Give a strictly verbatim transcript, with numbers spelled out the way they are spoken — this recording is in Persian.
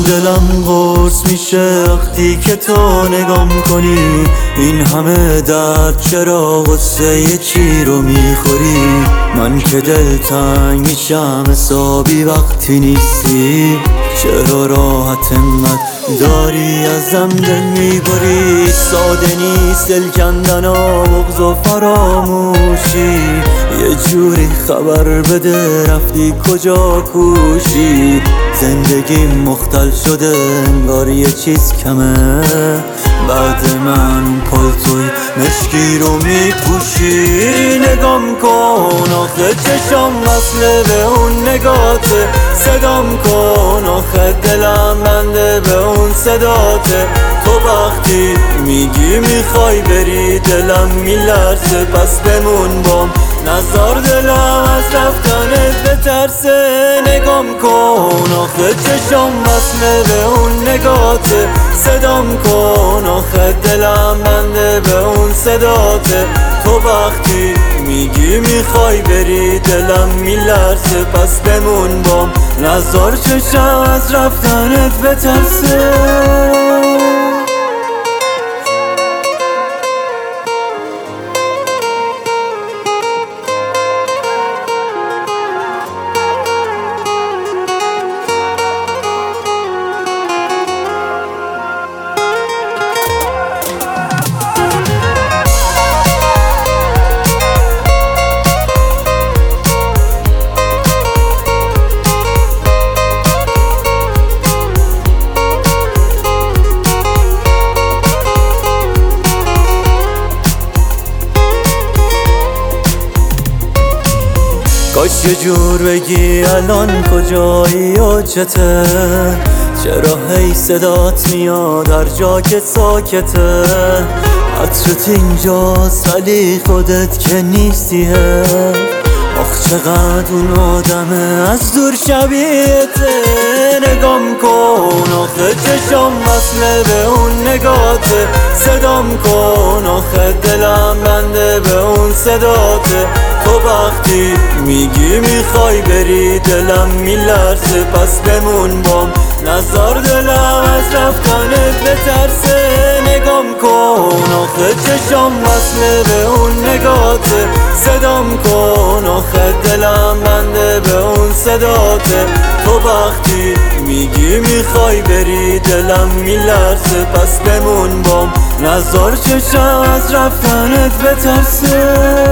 دلم قرص میشه وقتی که تو نگام کنی. این همه درد چرا غصه چی رو میخوری؟ من که دلتنگ میشم حسابی وقتی نیستی. چرا راحت انقدر داری ازم دل میبری؟ ساده نیست دل کندن و بغض و فراموشی. یه جوری خبر بده رفتی کجا کوشی. زندگی مختل شده انگار یه چیز کمه. بعد من اون پالتوی مشکی رو میپوشی. نگام کن آخه چشم وصله به اون نگاته. صدام کن آخه دلم بنده به اون صداته. تو وقتی میگی میخوای بری دلم میلرزه. پس بمون بام نزار دلم از رفتنت بترسه. نگام کن آخه چشم وصله به اون نگاته. صدام کن آخه دلم بنده به اون صداته. تو وقتی میگی میخوای بری دلم میلرزه. پس بمون بام نزار چشم از رفتنت بترسه. کاش یه جور بگی الان کجایی و چته. چرا هی صدات میاد هر جا که ساکته. عطرت اینجاست ولی خودت که نیستی. آخ چقدر اون آدمه از دور شبیهته. نگام کن آخه چشم وصله به اون نگاته. صدام کن آخه دلم بنده به اون صداته. تو وقتی میگی میخوای بری دلم میلرزه. پس بمون بام نزار دلم از رفتنت بترسه. نگام کن آخه چشم وصله به اون نگاته. صدام کن آخه دلم بنده به اون صداته. تو وقتی میگی میخوای بری دلم میلرزه. پس بمون بام نزار چشم از رفتنت بترسه.